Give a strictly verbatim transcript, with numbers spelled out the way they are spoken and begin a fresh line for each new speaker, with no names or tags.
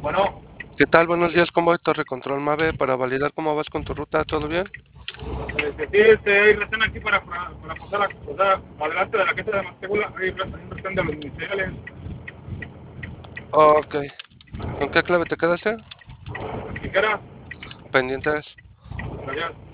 Bueno,
¿Qué tal? Buenos días, ¿cómo va Torre Control Mave? Para validar cómo vas con tu ruta, ¿todo bien?
este, sí, este, hay retén aquí para, para, para pasar, a, o sea, adelante de la casa de Mantegula, hay re- hay retén de los iniciales.
Ok. ¿Con qué clave te quedaste?
Siquiera,
Pendientes.
allá.